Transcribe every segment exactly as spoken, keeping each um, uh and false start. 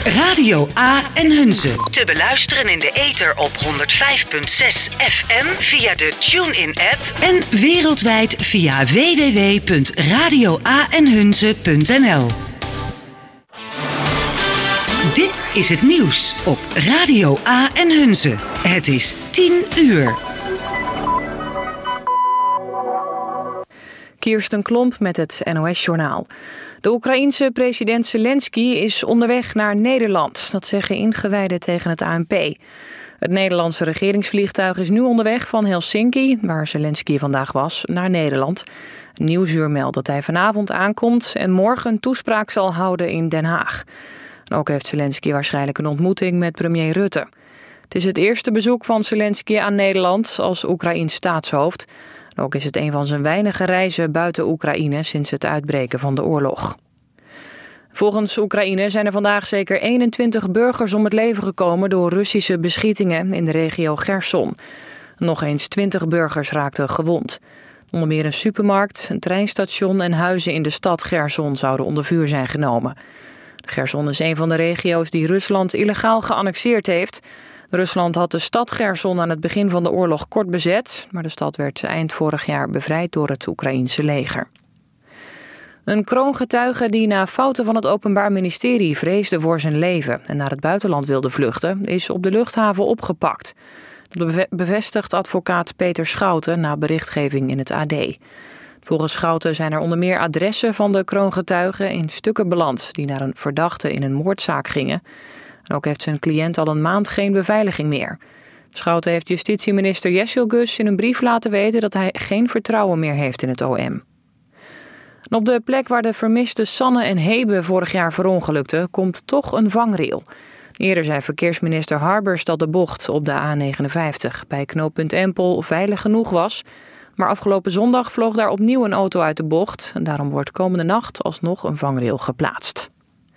Radio A en Hunze. Te beluisteren in de ether op honderd vijf komma zes F M via de TuneIn-app en wereldwijd via w w w punt radio a en hunze punt n l. Dit is het nieuws op Radio A en Hunze. Het is tien uur. Kirsten Klomp met het N O S-journaal. De Oekraïense president Zelensky is onderweg naar Nederland. Dat zeggen ingewijden tegen het A N P. Het Nederlandse regeringsvliegtuig is nu onderweg van Helsinki, waar Zelensky vandaag was, naar Nederland. Nieuwsuur meldt dat hij vanavond aankomt en morgen een toespraak zal houden in Den Haag. En ook heeft Zelensky waarschijnlijk een ontmoeting met premier Rutte. Het is het eerste bezoek van Zelensky aan Nederland als Oekraïens staatshoofd. Ook is het een van zijn weinige reizen buiten Oekraïne sinds het uitbreken van de oorlog. Volgens Oekraïne zijn er vandaag zeker eenentwintig burgers om het leven gekomen door Russische beschietingen in de regio Cherson. Nog eens twintig burgers raakten gewond. Onder meer een supermarkt, een treinstation en huizen in de stad Cherson zouden onder vuur zijn genomen. Cherson is een van de regio's die Rusland illegaal geannexeerd heeft. Rusland had de stad Cherson aan het begin van de oorlog kort bezet, maar de stad werd eind vorig jaar bevrijd door het Oekraïense leger. Een kroongetuige die na fouten van het Openbaar Ministerie vreesde voor zijn leven en naar het buitenland wilde vluchten, is op de luchthaven opgepakt. Dat bevestigt advocaat Peter Schouten na berichtgeving in het A D. Volgens Schouten zijn er onder meer adressen van de kroongetuige in stukken beland die naar een verdachte in een moordzaak gingen. En ook heeft zijn cliënt al een maand geen beveiliging meer. Schouten heeft justitieminister Jessilgus in een brief laten weten dat hij geen vertrouwen meer heeft in het O M. En op de plek waar de vermiste Sanne en Hebe vorig jaar verongelukten, komt toch een vangrail. Eerder zei verkeersminister Harbers dat de bocht op de A negenenvijftig bij knooppunt Empel veilig genoeg was. Maar afgelopen zondag vloog daar opnieuw een auto uit de bocht. En daarom wordt komende nacht alsnog een vangrail geplaatst.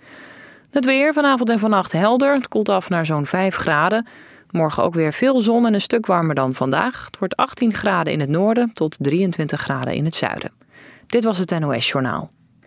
Het weer vanavond en vannacht helder. Het koelt af naar zo'n vijf graden. Morgen ook weer veel zon en een stuk warmer dan vandaag. Het wordt achttien graden in het noorden tot drieëntwintig graden in het zuiden. Dit was het N O S-journaal.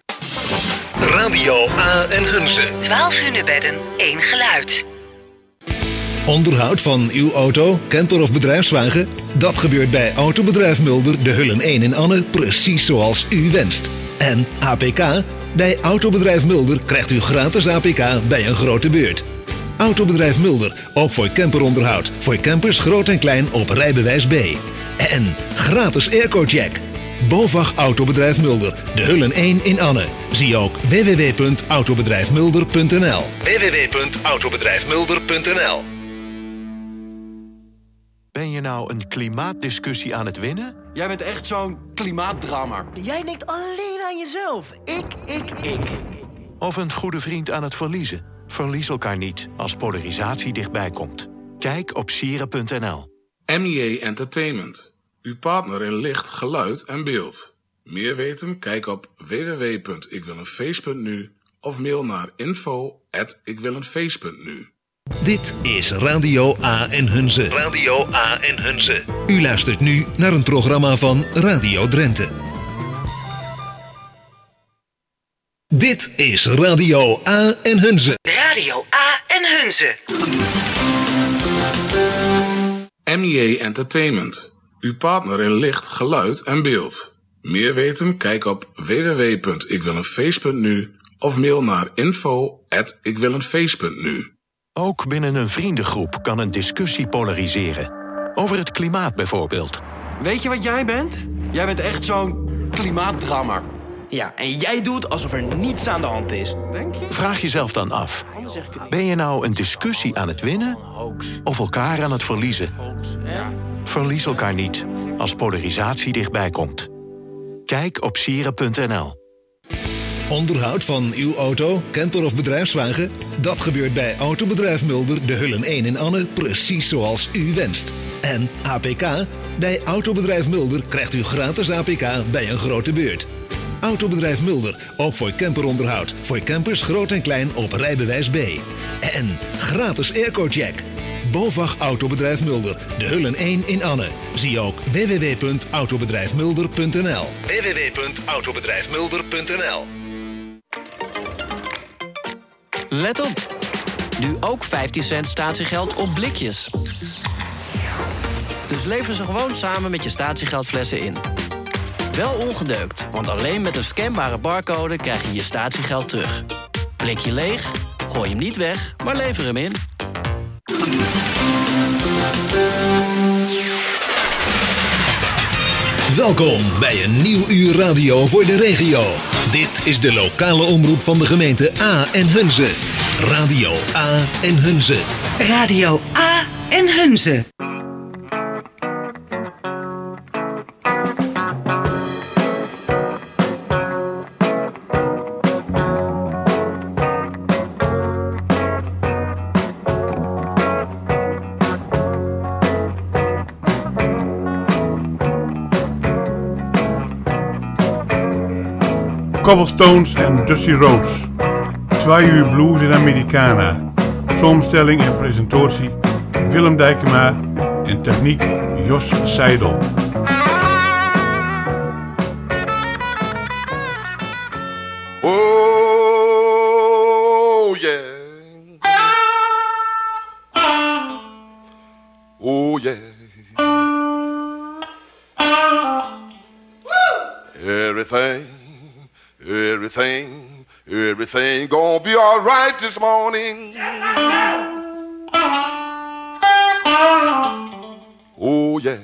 Radio A en Hunze. twaalf hunebedden, één geluid. Onderhoud van uw auto, camper of bedrijfswagen? Dat gebeurt bij Autobedrijf Mulder, de Hullen één in Anne, precies zoals u wenst. En A P K? Bij Autobedrijf Mulder krijgt u gratis A P K bij een grote beurt. Autobedrijf Mulder, ook voor camperonderhoud. Voor campers groot en klein op rijbewijs B. En gratis airco-check. BOVAG Autobedrijf Mulder, de Hullen één in Anne. Zie ook w w w punt autobedrijf mulder punt n l. w w w punt autobedrijf mulder punt n l. Ben je nou een klimaatdiscussie aan het winnen? Jij bent echt zo'n klimaatdrammer. Jij denkt alleen aan jezelf. Ik, ik, ik. Of een goede vriend aan het verliezen? Verlies elkaar niet als polarisatie dichtbij komt. Kijk op sieren punt n l. M J Entertainment. Uw partner in licht, geluid en beeld. Meer weten? Kijk op w w w punt ik wil een feest punt n u of mail naar info at ik wil een feest punt n u. Dit is Radio A en Hunze. Radio A en Hunze. U luistert nu naar een programma van Radio Drenthe. Dit is Radio A en Hunze. Radio A en Hunze. M J Entertainment. Uw partner in licht, geluid en beeld. Meer weten? Kijk op w w w punt ik wil een feest punt n u of mail naar info at ik wil een feest punt n u. Ook binnen een vriendengroep kan een discussie polariseren. Over het klimaat bijvoorbeeld. Weet je wat jij bent? Jij bent echt zo'n klimaatdrammer. Ja, en jij doet alsof er niets aan de hand is. Denk je? Vraag jezelf dan af. Ben je nou een discussie aan het winnen? Of elkaar aan het verliezen? Ja. Verlies elkaar niet als polarisatie dichtbij komt. Kijk op sieren punt n l. Onderhoud van uw auto, camper of bedrijfswagen? Dat gebeurt bij Autobedrijf Mulder, de Hullen één in Anne, precies zoals u wenst. En A P K? Bij Autobedrijf Mulder krijgt u gratis A P K bij een grote beurt. Autobedrijf Mulder, ook voor camperonderhoud. Voor campers groot en klein op rijbewijs B. En gratis airco-check. BOVAG Autobedrijf Mulder, de Hullen één in Anne. Zie ook w w w punt autobedrijf mulder punt n l. w w w punt autobedrijf mulder punt n l. Let op. Nu ook vijftien cent statiegeld op blikjes. Dus lever ze gewoon samen met je statiegeldflessen in. Wel ongedeukt, want alleen met een scanbare barcode krijg je je statiegeld terug. Blikje leeg? Gooi hem niet weg, maar lever hem in. Welkom bij een nieuw uur radio voor de regio. Dit is de lokale omroep van de gemeente A en Hunze. Radio A en Hunze. Radio A en Hunze. Cobblestones en Dusty Rhodes. Twee uur blues in Americana. Samenstelling en presentatie Willem Dijkema en techniek Jos Seidel. Oh yeah. Oh yeah. Everything Everything, everything gonna be all right this morning. Oh yeah.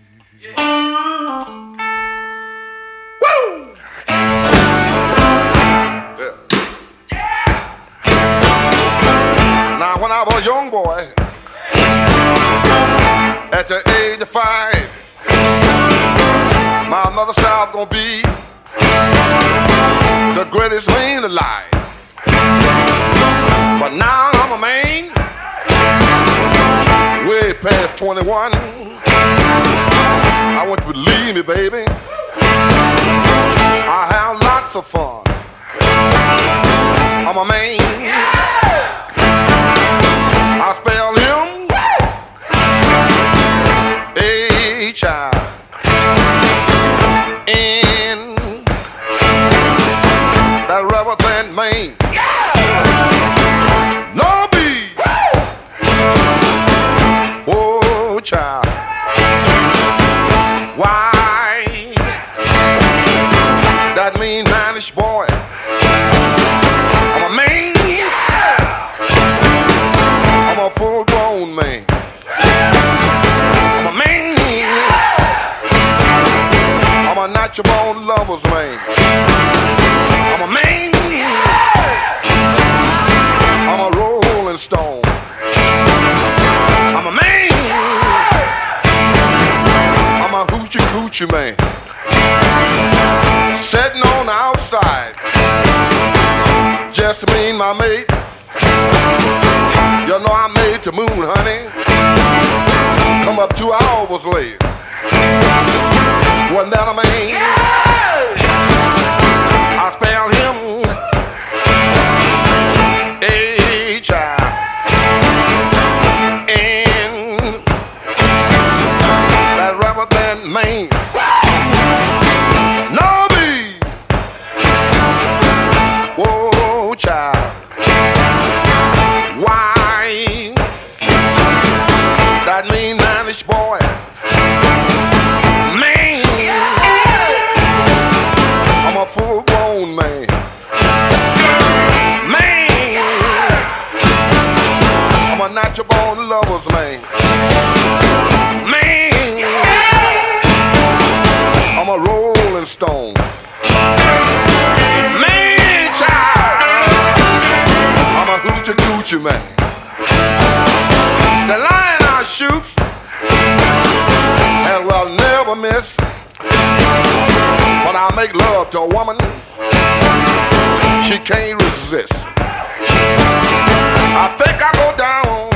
Woo! Yeah. Now when I was a young boy, at the age of five, my mother said I was gonna be the greatest man alive. But now I'm a man, way past twenty-one. I want you to believe me, baby, I have lots of fun. I'm a man, I spell him H I N that rubber band man. No B. Oh, child. Why? That mean manish boy. I'm a man. I'm a full grown man. I'm a man. I'm a natural born lover's man. I'm a man. I'm a rolling stone. I'm a man. I'm a hoochie coochie man. Sitting on the outside, just me and my mate. You know I made the moon, honey. Come up two hours late. Wasn't that a man? I spelled him H I N that rubber band man. No B. Whoa, child. Why? That mean manish boy. Man. I'm a full grown man. Man. I'm a natural born lover's man. Man. I'm a rolling stone. Man, child. I'm a hoochie coochie man. The lion I shoot and will never miss. When I make love to a woman, she can't resist. I think I go down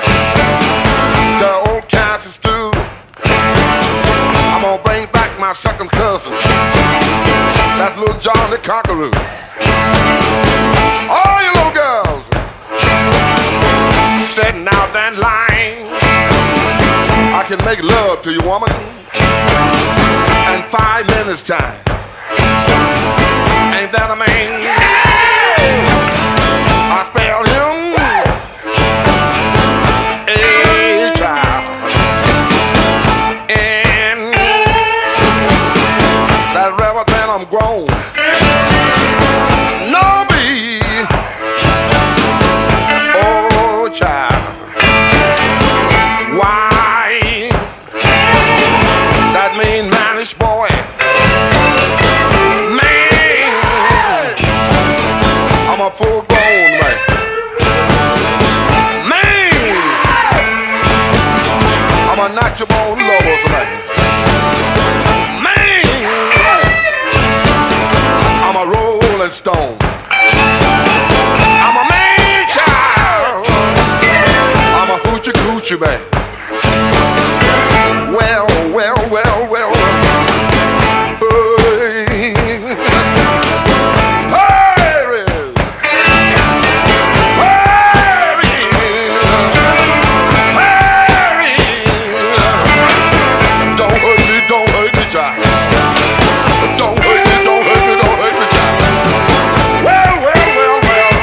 to old Kansas too. I'm gonna bring back my second cousin, that's little John the Conqueror. All you little girls sitting out that line, I can make love to you, woman, in five minutes time. Ain't that a man? I spelled him natural born lovers like man. I'm a rolling stone. I'm a man child. I'm a hoochie coochie man. Well, well, well, well. Hey. Hurry. Hurry. Hurry. Don't hurt me, don't hurt me, child. Don't hurt me, don't hurt me, don't hurt me, child. Well, well, well, well.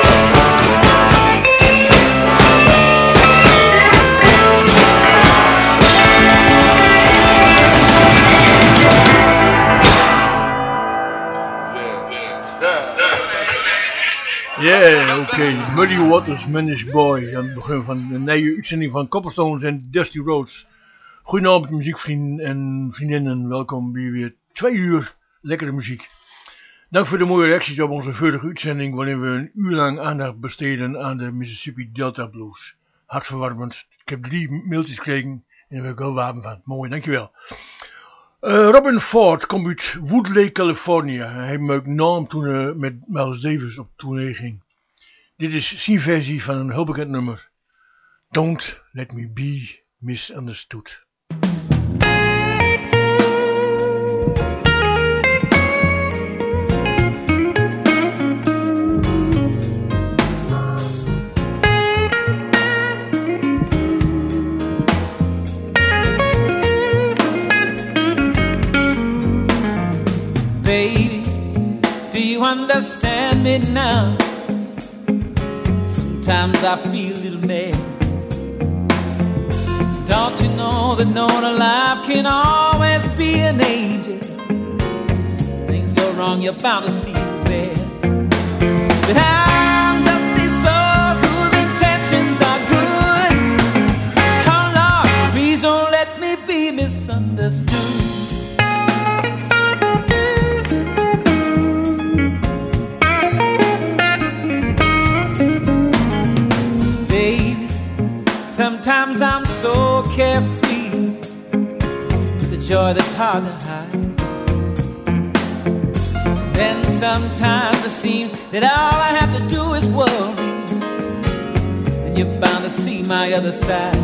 Yeah, oké. Okay. Muddy Waters, Manish Boy. Aan het begin van de nieuwe uitzending van Cobblestones en Dusty Rhodes. Goedenavond muziekvrienden en vriendinnen. Welkom bij weer twee uur lekkere muziek. Dank voor de mooie reacties op onze vorige uitzending, waarin we een uur lang aandacht besteden aan de Mississippi Delta Blues. Hartverwarmend. Ik heb drie mailtjes gekregen en daar ben ik wel warm van. Mooi, dankjewel. Uh, Robin Ford komt uit Woodley, Californië. Hij maakt naam toen hij met Miles Davis op tournee ging. Dit is zijn versie van een heel bekend nummer. Don't Let Me Be Misunderstood. Baby, do you understand me now? Sometimes I feel a little mad. Don't you know that no one alive can always be an angel? Things go wrong, you're bound to see the bad. But I'm just a soul whose intentions are good. Oh Lord, please don't let me be misunderstood. Sometimes I'm so carefree, with a joy that's hard to hide. Then sometimes it seems that all I have to do is worry, and you're bound to see my other side.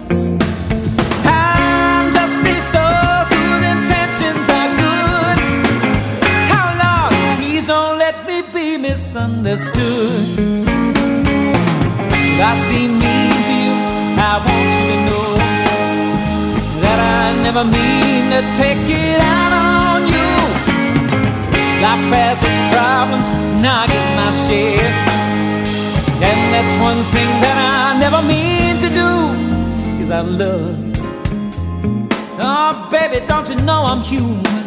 I'm just a soul whose intentions are good. Oh Lord, please don't let me be misunderstood. If I seem mean to you, I want you to know that I never mean to take it out on you. Life has its problems, and I get my share. And that's one thing that I never mean to do, 'cause I love you. Oh baby, don't you know I'm human?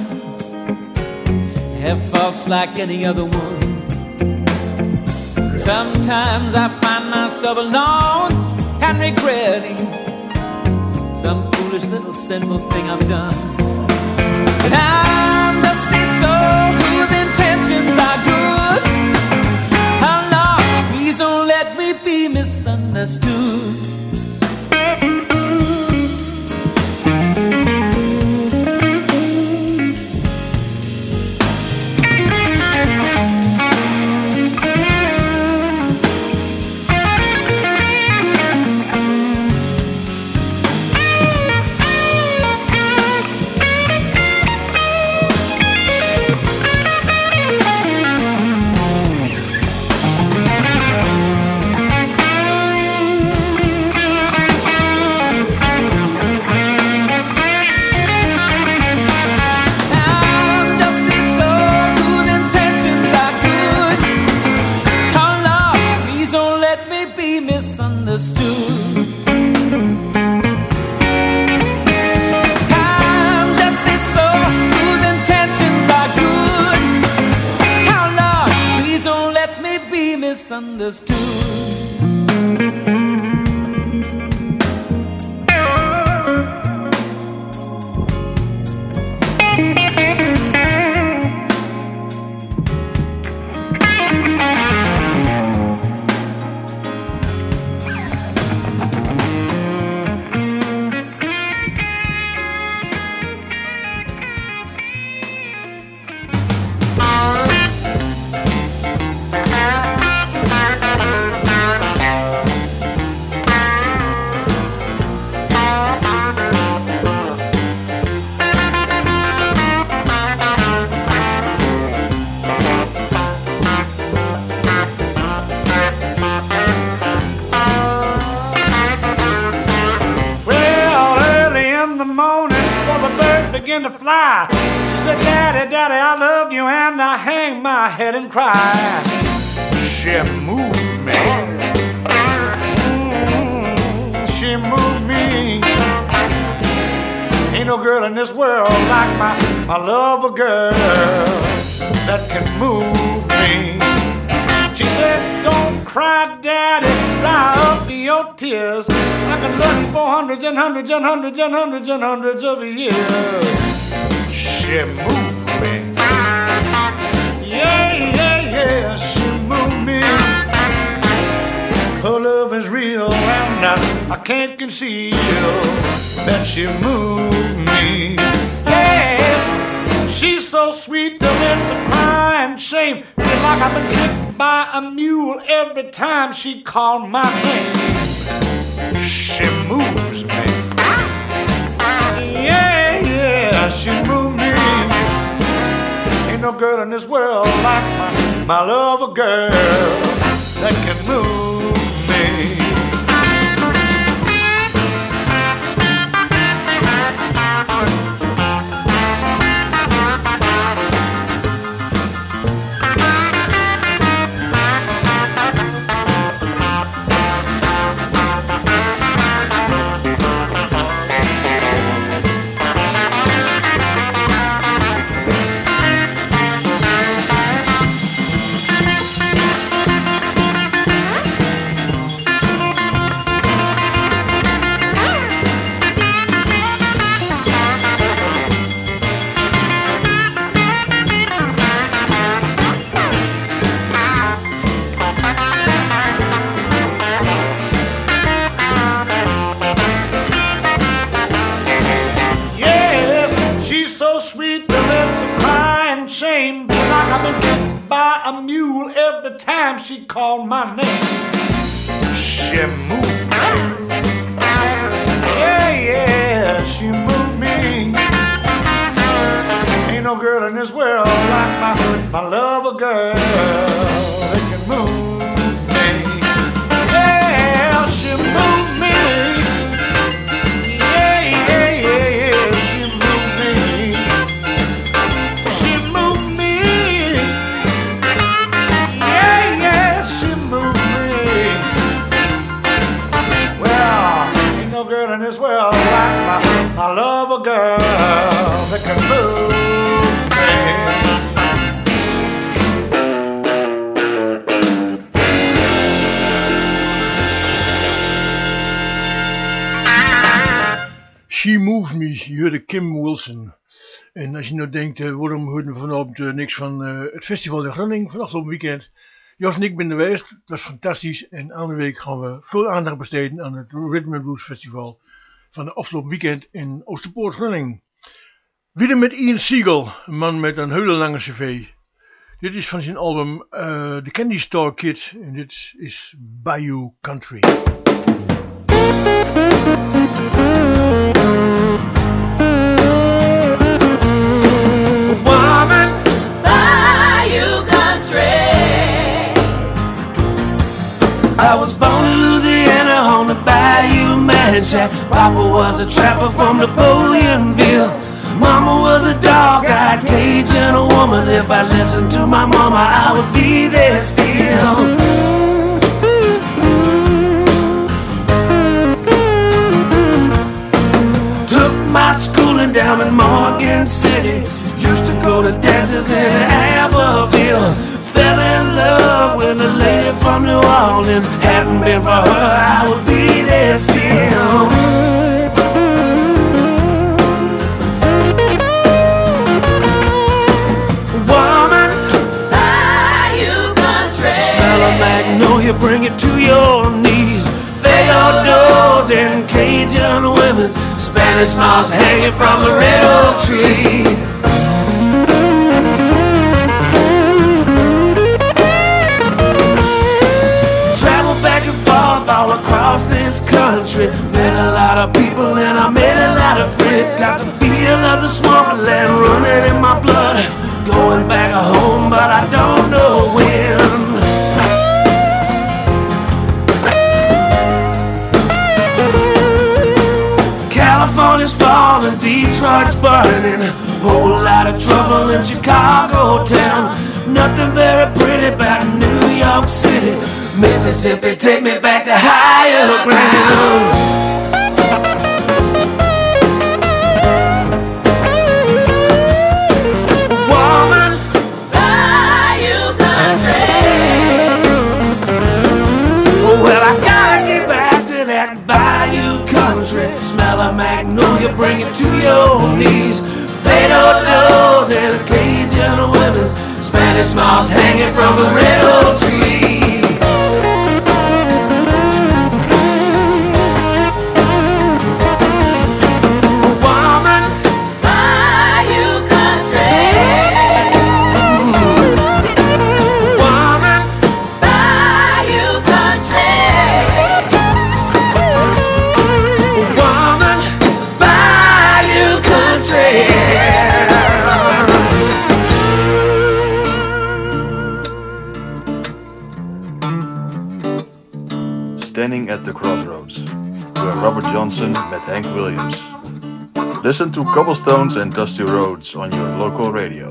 I have faults like any other one. Sometimes I find myself alone and regretting some foolish little sinful thing I've done. But I'm just a soul whose intentions are good. Oh Lord, please don't let me be misunderstood. began to fly. She said, Daddy, Daddy, I love you, and I hang my head and cry. She moved me. Mm, she moved me. Ain't no girl in this world like my, my lover girl that can move me. She said, don't cry, Daddy, dry up your tears. I can love you for hundreds and hundreds and hundreds and hundreds and hundreds of years. She moved me. Yeah, yeah, yeah, she moved me. Her love is real and I, I can't conceal that she moved me. Yeah, she's so sweet till it's a crying shame. Feel like I've been kicked by a mule every time she called my name. She moves me. Yeah, yeah, she moved me. Ain't no girl in this world like my, my lover girl that can move me. She called my name. She moved me. Yeah, yeah, she moved me. Ain't no girl in this world like my, my lover girl that can move me. Yeah, she moved me. Yeah, yeah, yeah, yeah, she moved me. She moved me. Girl in this world like my, my lover girl that can move me. She Moved Me, je hoorde Kim Wilson. En als je nou denkt, uh, waarom hoorden we vanavond uh, niks van uh, het festival in Groningen van afgelopen weekend? Jos en ik ben geweest, het was fantastisch en aan de week gaan we veel aandacht besteden aan het Rhythm and Blues Festival van de afgelopen weekend in Oosterpoort, Groningen. Weer met Ian Siegel, een man met een hele lange cv. Dit is van zijn album uh, The Candy Store Kid en dit is Bayou Country. Woman, Bayou Country. I was born in Louisiana on the Bayou Manchac. Papa was a trapper from Napoleonville. Mama was a dog-eyed Cajun woman. If I listened to my mama, I would be there still. Took my schooling down in Morgan City. Used to go to dances in Abbeville. Fell in love with a lady from New Orleans. Hadn't been for her, I would be there still. Woman, Bayou Country. Smell a magnolia, bring it to your knees. Feodos and Cajun women. Spanish moss hanging from the red oak tree. All across this country, met a lot of people and I made a lot of friends. Got the feel of the swamp land running in my blood. Going back home, but I don't know when. California's falling Detroit's burning. Whole lot of trouble in Chicago town. Nothing very pretty about New York City. Mississippi, take me back to higher ground. Woman, Bayou country. Well, I gotta get back to that Bayou country. Smell of magnolia, bring it to your knees. Fado doors and Cajun women's Spanish moss hanging from the red oak trees. Woman, Bayou country. Woman, Bayou country. Woman, Bayou country. Standing at the Crossroads, door Robert Johnson met Hank Williams. Listen to Cobblestones and Dusty Roads on your local radio.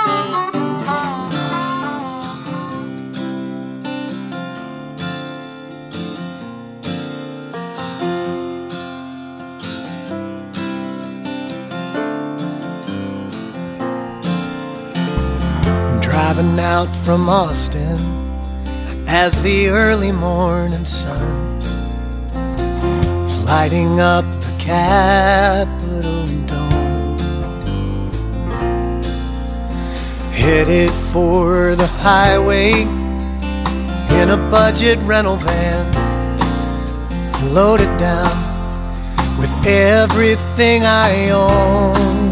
Driving out from Austin as the early morning sun is lighting up the Capitol dome, headed for the highway in a budget rental van, loaded down with everything I own.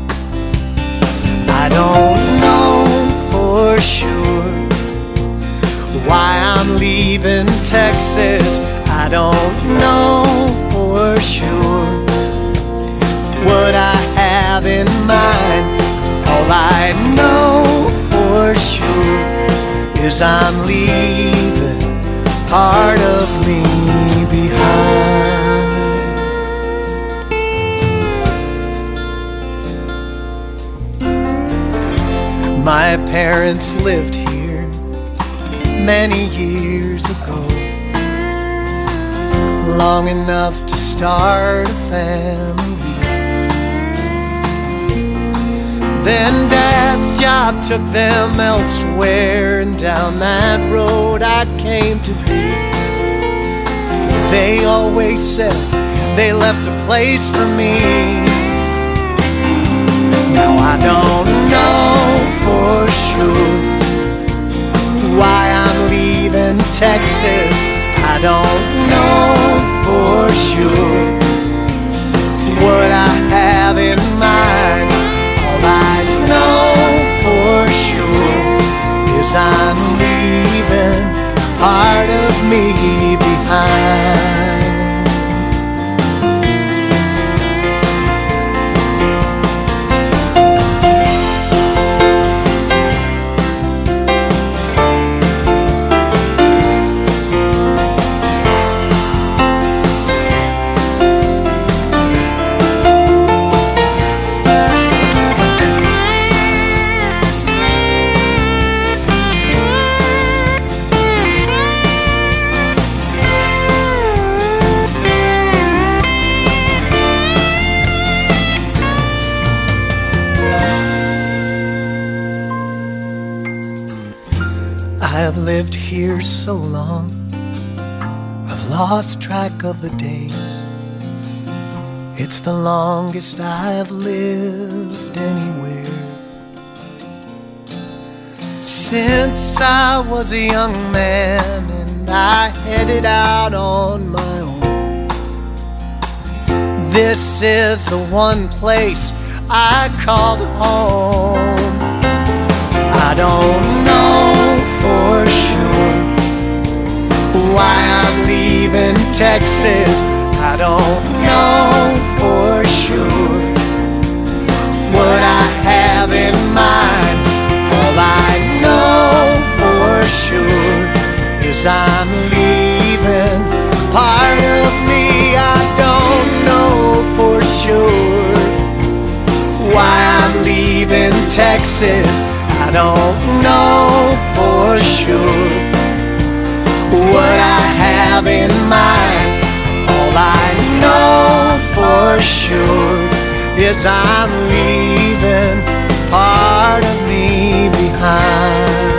I don't know for sure why I'm leaving Texas. I don't know for sure what I have in mind. All I know for sure is I'm leaving part of me behind. My parents lived here many years ago, long enough to start a family. Then Dad's job took them elsewhere, and down that road I came to be. They always said they left a place for me. Now I don't know for sure why I'm leaving Texas. I don't know for sure what I have in mind. All I know for sure is I'm leaving part of me behind. I've lived here so long, I've lost track of the days. It's the longest I've lived anywhere. Since I was a young man and I headed out on my own, this is the one place I called home. I don't know for sure why I'm leaving Texas. I don't know for sure what I have in mind. All I know for sure is I'm leaving part of me. I don't know for sure places. I don't know for sure what I have in mind. All I know for sure is I'm leaving part of me behind.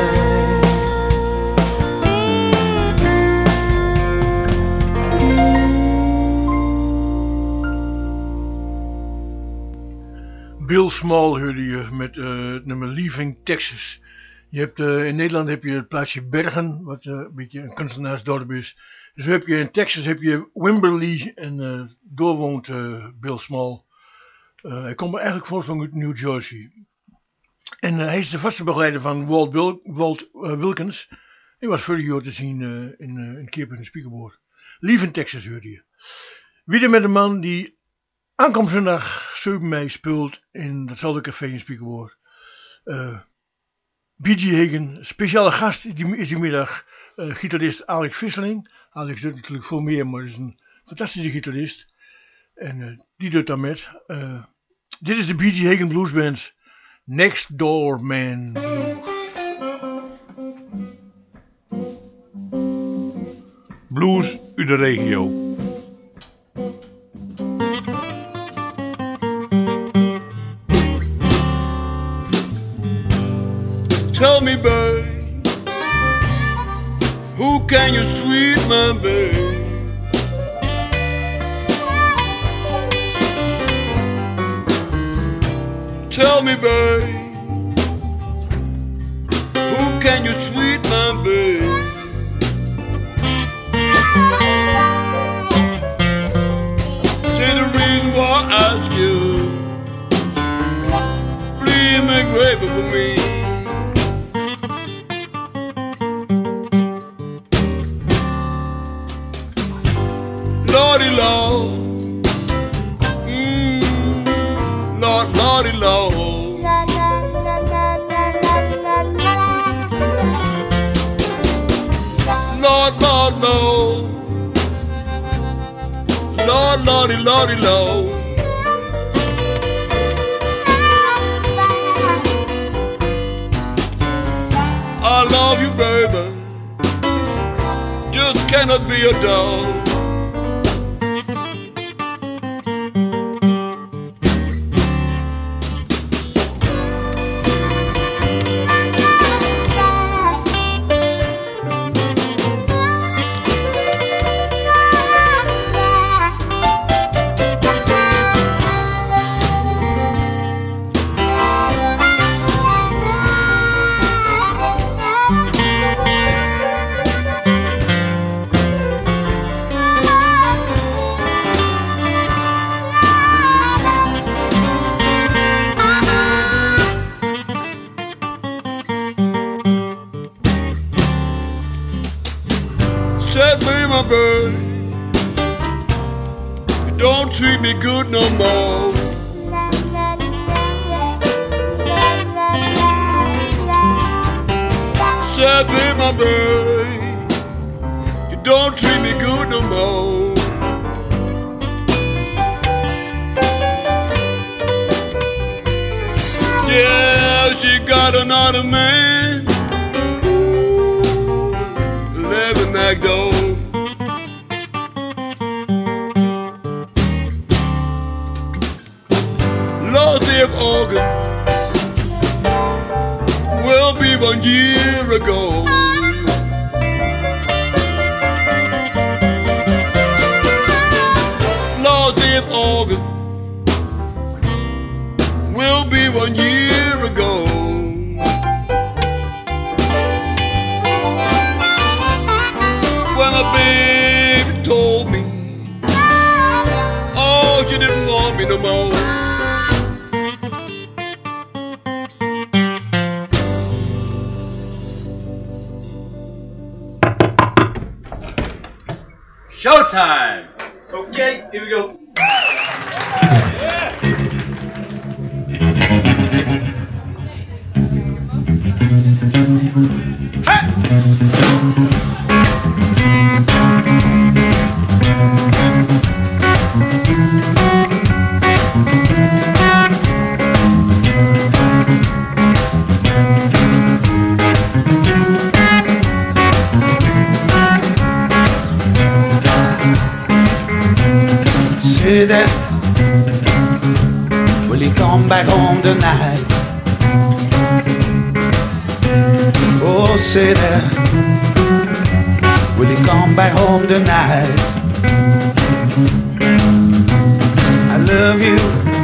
Bill Small hoorde je met uh, het nummer Leaving Texas. Je hebt, uh, in Nederland heb je het plaatsje Bergen, wat uh, een beetje een kunstenaarsdorp is. Dus heb je in Texas heb je Wimberley en uh, door woont uh, Bill Small. Uh, hij komt eigenlijk voortgang uit New Jersey. En uh, hij is de vaste begeleider van Walt, Wil- Walt uh, Wilkins. Hij was vorig jaar te zien uh, in uh, een keer op een speakerboard. Leaving Texas hoorde je. Weer met een man die aankomst zondag zeven mei speelt in datzelfde café in Spiekerwoord. Uh, B G Hagen, speciale gast die, is die middag uh, gitarist Alex Visseling. Alex doet natuurlijk veel meer, maar is een fantastische gitarist. En uh, die doet dan met. Uh, dit is de B G Hagen Blues Band Next Door Man Blues. Blues uit de regio. Tell me, babe, who can you sweet my babe? Tell me, babe, who can you sweet my babe? Say the reason why I ask you, please make way for me. Lordy Lord, mm, Lord, Lordy Lord. Lord, Lord, Lord, Lord, Lordy, Lordy, Lord. I love you, baby, just cannot be a dog. Don't treat me good no more. Said, babe, my babe, you don't treat me good no more. Yeah, she got another man living next door. Of August will be one year ago. Lord, if August will be one year ago. When a baby told me, oh, she didn't want me no more. Showtime! Okay, here we go. city. Will you come back home tonight? Oh, city, will you come back home tonight? I love you.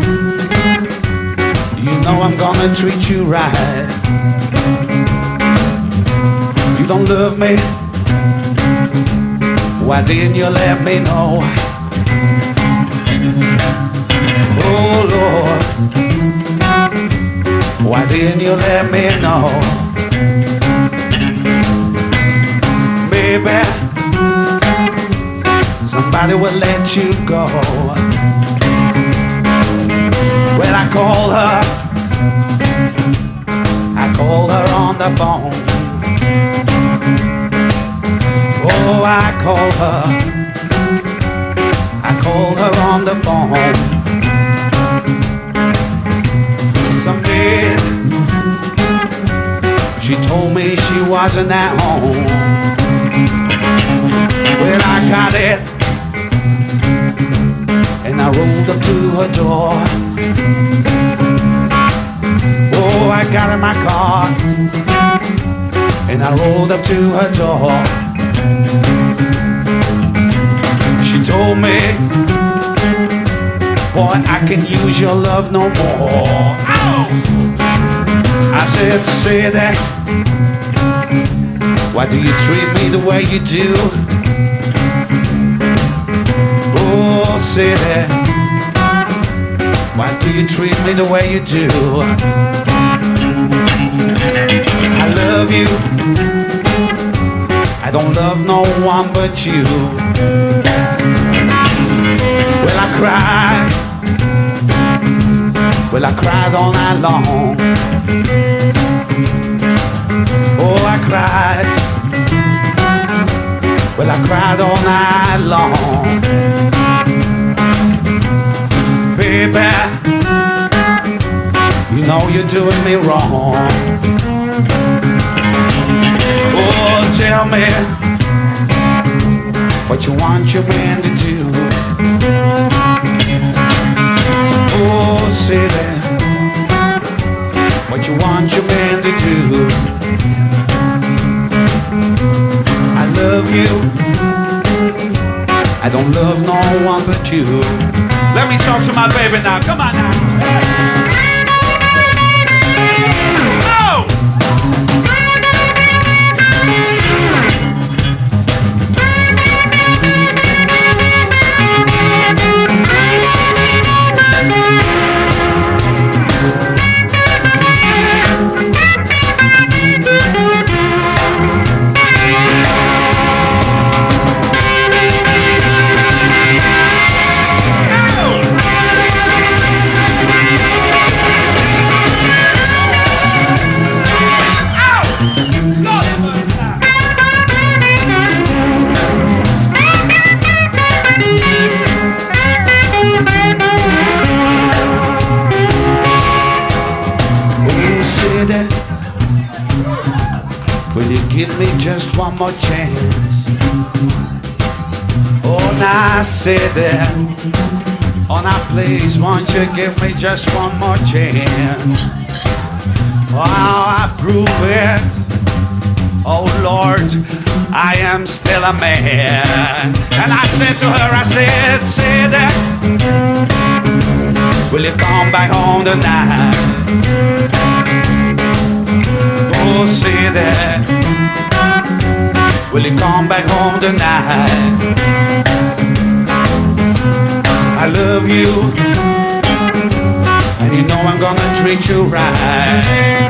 You know I'm gonna treat you right. You don't love me. Why didn't you let me know? Oh Lord, why didn't you let me know? Baby, somebody will let you go. Well, I call her, I call her on the phone. Oh, I call her, I call her on the phone. Someday, she told me she wasn't at home. Well, I got it, and I rolled up to her door. Oh, I got in my car, and I rolled up to her door. She told me, boy, I can use your love no more. Ow! I said, say that. Why do you treat me the way you do? Oh, say that. Why do you treat me the way you do? I love you. I don't love no one but you. Well, I cried. Well, I cried all night long. Oh, I cried. Well, I cried all night long. Baby, you know you're doing me wrong. Oh, tell me what you want your man to do. Oh, say that, what you want your man to do. I love you, I don't love no one but you. Let me talk to my baby now, come on now. Oh! Will you give me just one more chance? Oh, now I said that. Oh, now please, won't you give me just one more chance? Oh, I prove it. Oh, Lord, I am still a man. And I said to her, I said, say that. Will you come back home tonight? Oh, say that. Will you come back home tonight? I love you, and you know I'm gonna treat you right.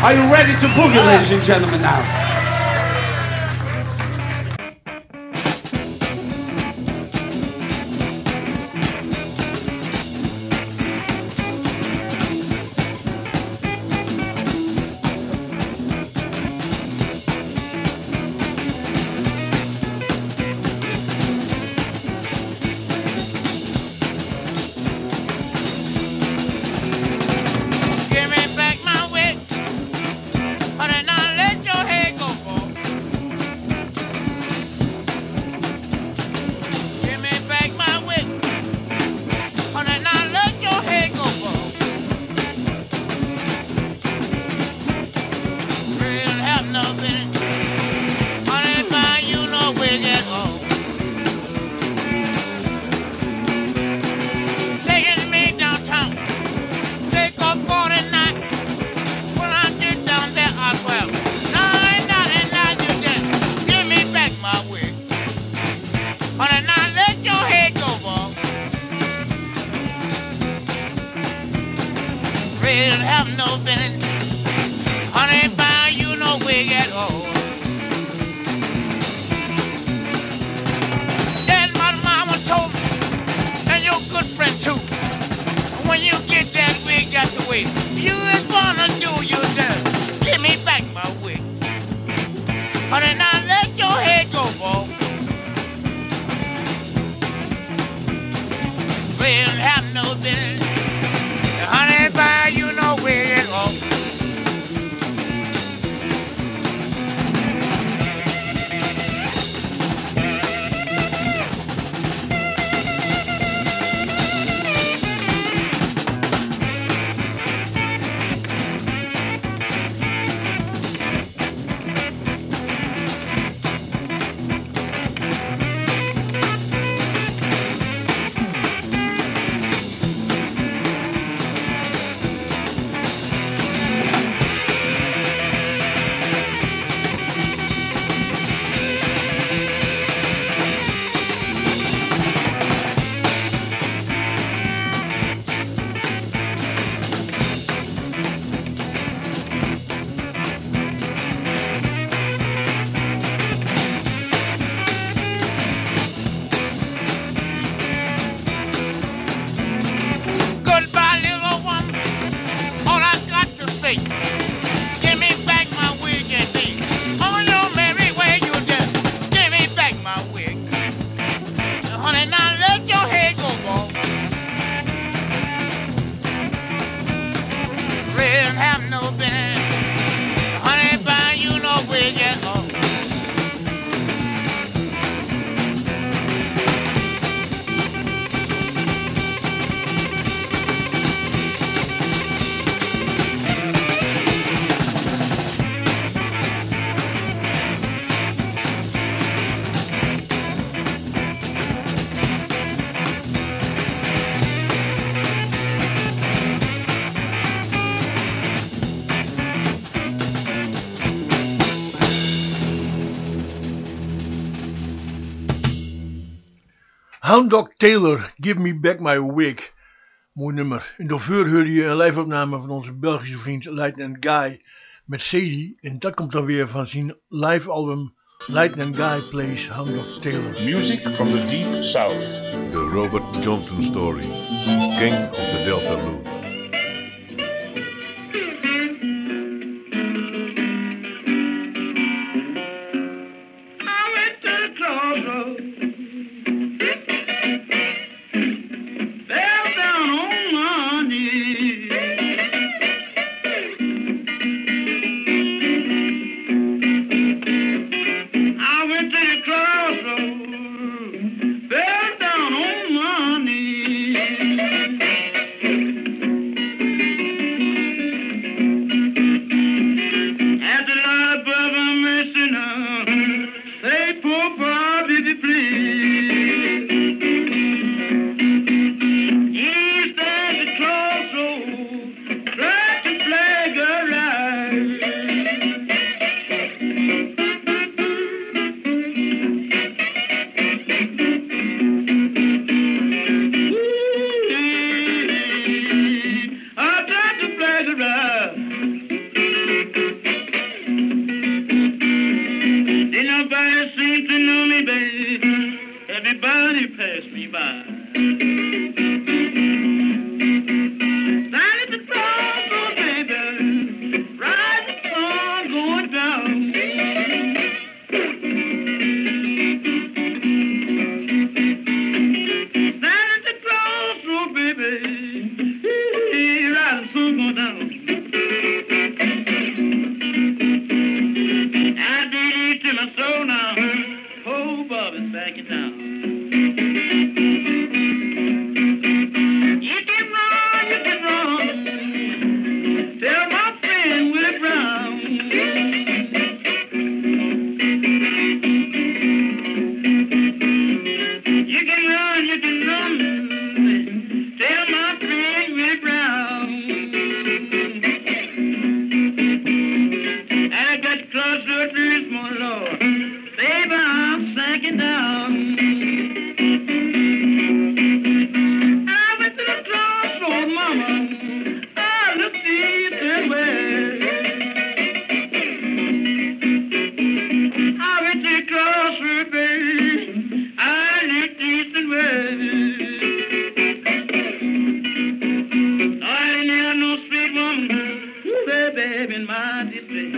Are you ready to boogie, ladies and gentlemen, now? Hound Dog Taylor, Give Me Back My Wig. Mooi nummer. In de voor hoorde je een live-opname van onze Belgische vriend Lieutenant Guy met Sadie. En dat komt dan weer van zijn live-album Lieutenant Guy Plays Hound Dog Taylor. Music from the Deep South. The Robert Johnson Story. King of the Delta Blues. Fell down on my knees. by. Down at the crossroad, baby, ride the sun going down. Down at the crossroad, baby, ride the sun going down. I did it to my soul now. Oh, Bobby's back in town. You can run, you can run. Tell my friend Willie Brown. You can run, you can run. Tell my friend Willie Brown. And I got the crossroad this morning, Lord. Baby, I'm sinking down. I went to the crossroad, mama. I looked east and west. I went to the crossroad, baby. I looked east and west. I didn't have no sweet woman, baby, in my district.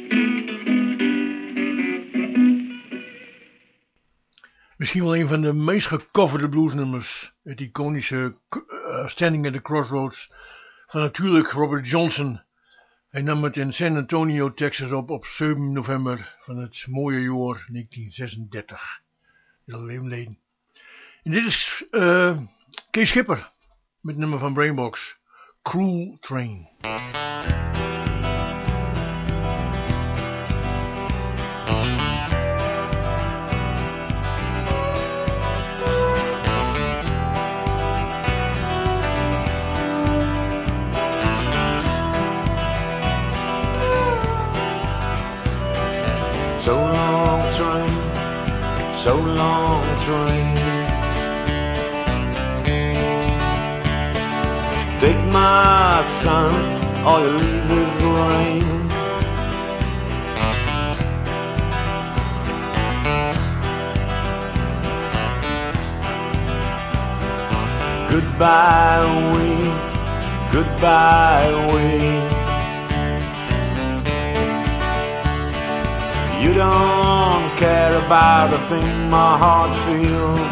Misschien wel een van de meest gecoverde bluesnummers. Het iconische uh, Standing at the Crossroads van natuurlijk Robert Johnson. Hij nam het in San Antonio, Texas op op zeven november van het mooie jaar negentien zesendertig. Dat is al even geleden. En dit is uh, Kees Schipper met het nummer van Brainbox, Cruel Train. So long train, so long train. Take my son, all you leave is rain. Goodbye we, goodbye we. You don't care about the thing my heart feels.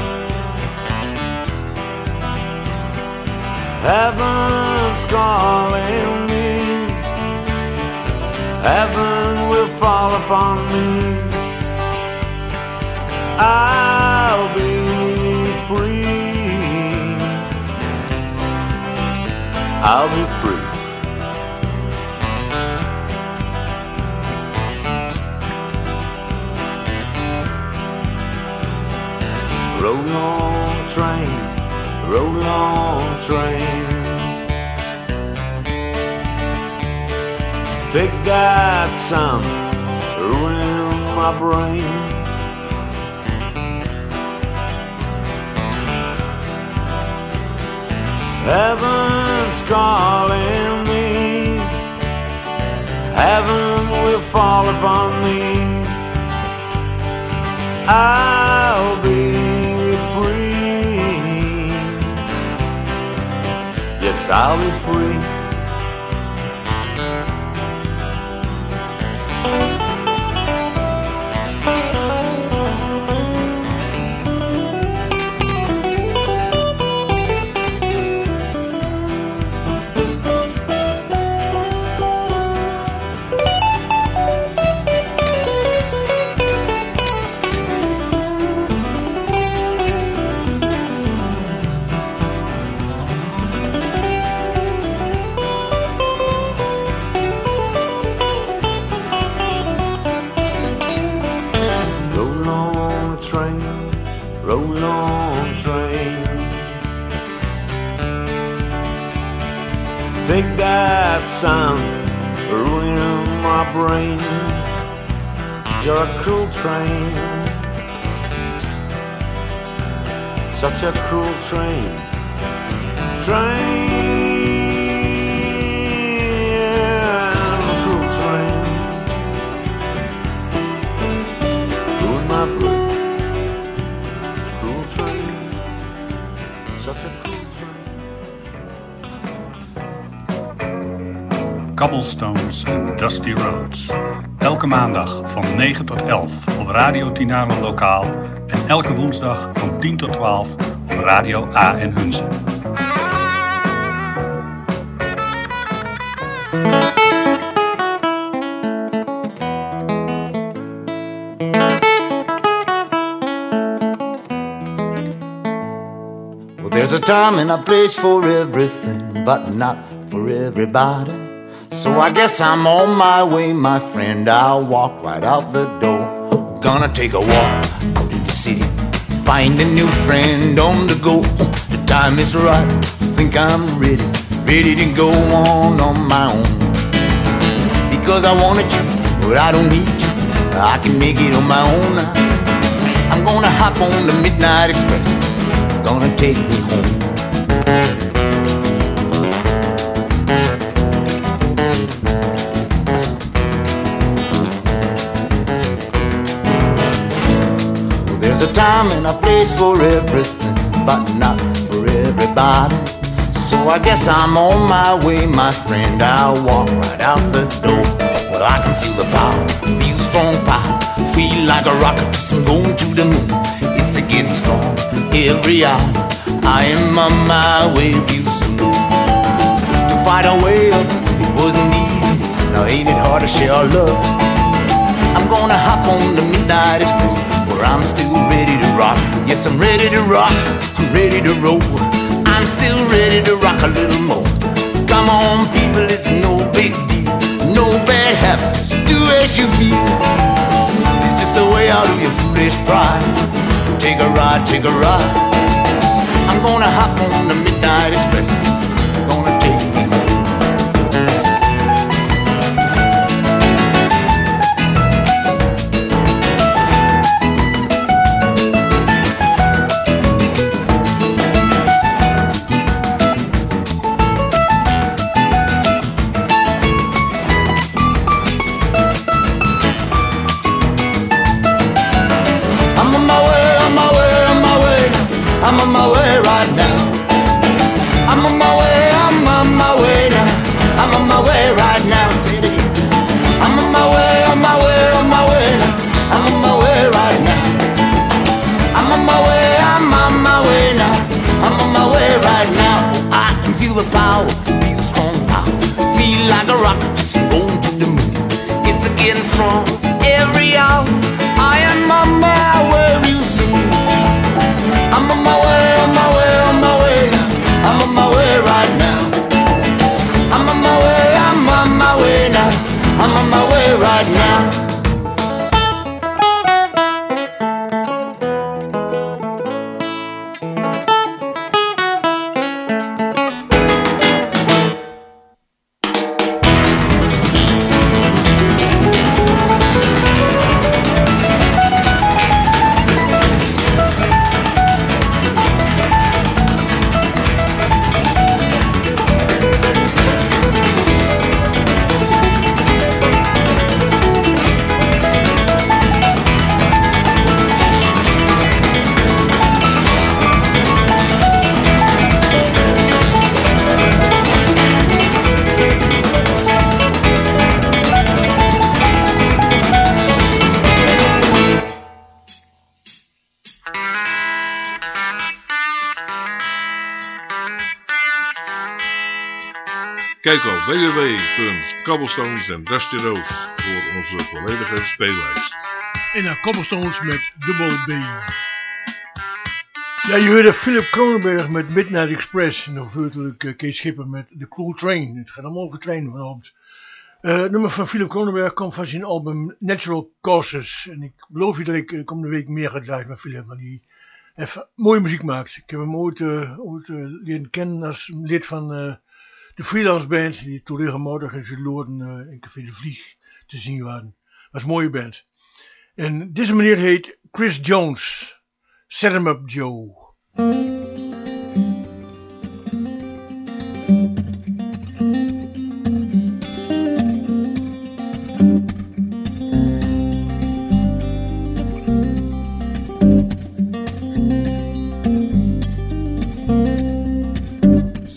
Heaven's calling me. Heaven will fall upon me. I'll be free. I'll be free. Roll on train, roll on train. Take that sound, ruin my brain. Heaven's calling me. Heaven will fall upon me. I'll be free. Yes, I'll be free. Take that sound, ruin my brain. You're a cruel train, such a cruel train. Train, cruel train, ruin my brain. Cruel train. such a cruel Cobblestones en Dusty Roads. Elke maandag van negen tot elf op Radio Tinalo Lokaal en elke woensdag van tien tot twaalf op Radio A en Hunze. Well, there's a time and a place for everything, but not for everybody. So I guess I'm on my way, my friend. I'll walk right out the door. Gonna take a walk out in the city, find a new friend on the go. The time is right, think I'm ready, ready to go on on my own. Because I wanted you, but I don't need you, I can make it on my own now. I'm gonna hop on the Midnight Express, it's gonna take me home. There's a time and a place for everything, but not for everybody. So I guess I'm on my way, my friend. I'll walk right out the door. Well, I can feel the power, feel strong power, feel like a rocket, just I'm going to the moon. It's a getting strong every hour. I am on my way real soon. To find a way up, it wasn't easy. Now ain't it hard to share love? I'm gonna hop on the Midnight Express, where I'm still ready to rock. Yes, I'm ready to rock, I'm ready to roll. I'm still ready to rock a little more. Come on, people, it's no big deal, no bad habit, just do as you feel. It's just a way out of your foolish pride. Take a ride, take a ride. I'm gonna hop on the Midnight Express, gonna take me home. I'm on my way right now. I'm on my way, I'm on my way now. I'm on my way right now. Say it again. I'm on my way, on my way, on my way now. I'm on my way right now. I'm on my way, I'm on my way now. I'm on my way right now. I can feel the power, feel strong power. Feel like a rocket just going to the moon. It's a getting strong every hour. I am on my way real soon. I'm on my way, on my way, on my way now. I'm on my way right now. I'm on my way, I'm on my way now. I'm on my way right now. Kijk op w w w punt cobblestones and dusty roads voor onze volledige speellijst. En naar Cobblestones met dubbel B. Ja, je hoorde Philip Kronenberg met Midnight Express. En natuurlijk uh, Kees Schipper met The Cool Train. Het gaat allemaal over treinen vanavond. Uh, het nummer van Philip Kronenberg komt van zijn album Natural Causes. En ik beloof je dat ik uh, komende week meer ga draaien met Philip. Want die even mooie muziek maakt. Ik heb hem ooit, uh, ooit uh, leren kennen als lid van uh, de Freelance Band. Die toen regelmatig in Zuid-Loorden uh, in Café de Vlieg te zien waren. Dat is een mooie band. En deze meneer heet Chris Jones. Set 'em up Joe. Thank you.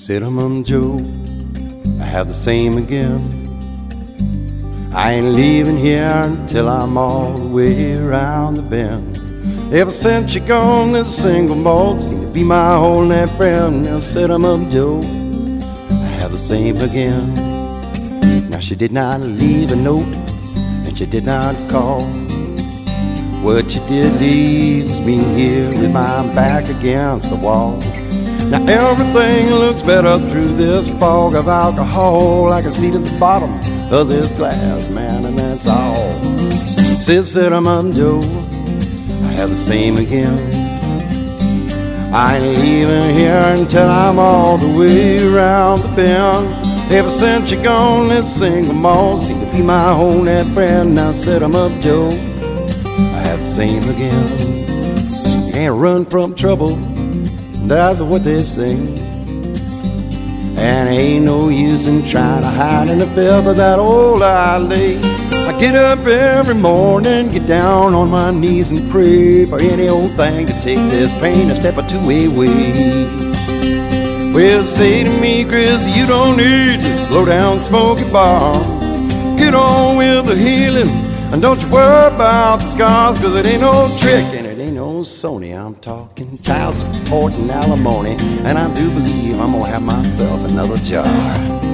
Cinnamon Joe, I have the same again. I ain't leaving here until I'm all the way around the bend. Ever since you gone, this single malt seemed to be my whole net friend. Now Cinnamon Joe, I have the same again. Now she did not leave a note, and she did not call. What she did leave was me here with my back against the wall. Now everything looks better through this fog of alcohol. I can see to the bottom of this glass, man, and that's all. Said Cinnamon Joe, I have the same again. I ain't leaving here until I'm all the way around the bend. Ever since you're gone, this single malt seemed to be my whole net friend. Now Cinnamon Joe, I have the same again. You can't run from trouble, that's what they say. And ain't no use in trying to hide in the filth of that old alley. I get up every morning, get down on my knees and pray for any old thing to take this pain a step or two away. Well, say to me, Chris, you don't need to slow down, smoky bar. Get on with the healing, and don't you worry about the scars, cause it ain't no trick and it ain't no Sony. I'm talking child support and alimony, and I do believe I'm gonna have myself another jar.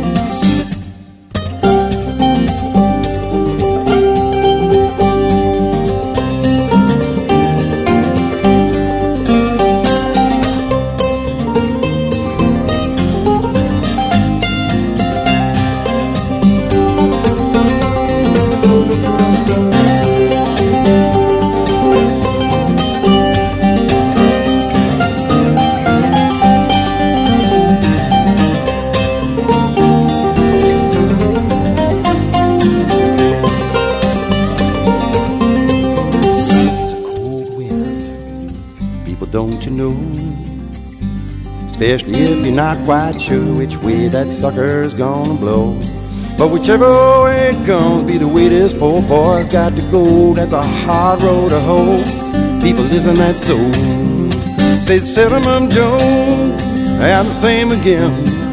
Especially if you're not quite sure which way that sucker's gonna blow. But whichever way it comes, be the way this poor boy's got to go. That's a hard road to hoe. People, isn't that so? Said Cinnamon Joe, I'm the same again.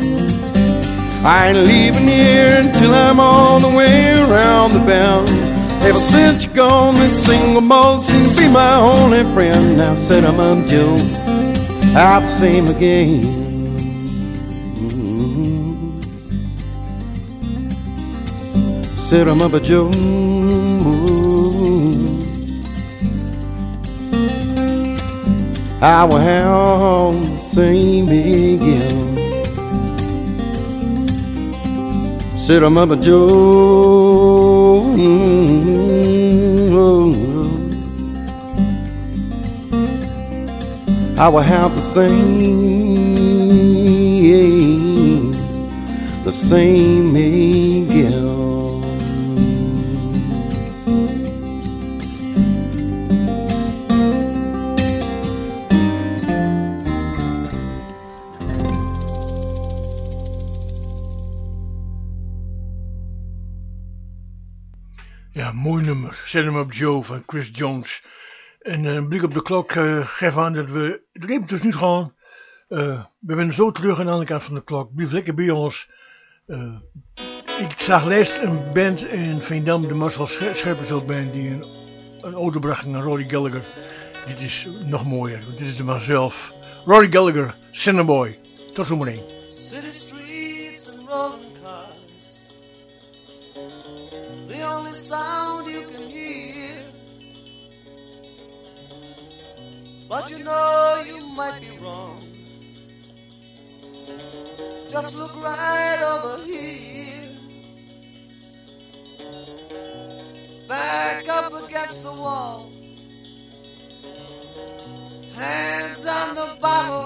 I ain't leaving here until I'm all the way around the bend. Ever since you're gone, this single malt seems to be my only friend. Now Cinnamon Joe, I'm the same again. Mm-hmm. Cinnamon Joe, I will have the same again. Cinnamon Joe, I will have the same, the same again. Ja, mooi nummer. Cinnamon Joe van Chris Jones. En een blik op de klok uh, geeft aan dat we het leven dus niet gaan. Uh, we zijn zo terug aan de andere kant van de klok. Blijf lekker bij ons. Uh, ik zag laatst een band in Veendam, de Marcel Scherpenzeel band, die een, een ode bracht naar Rory Gallagher. Dit is nog mooier, want dit is de man zelf. Rory Gallagher, Cinnaboy. Tot zometeen. City streets and rolling cars, the only sound you can hear. But you know you might be wrong. Just look right over here. Back up against the wall, hands on the bottle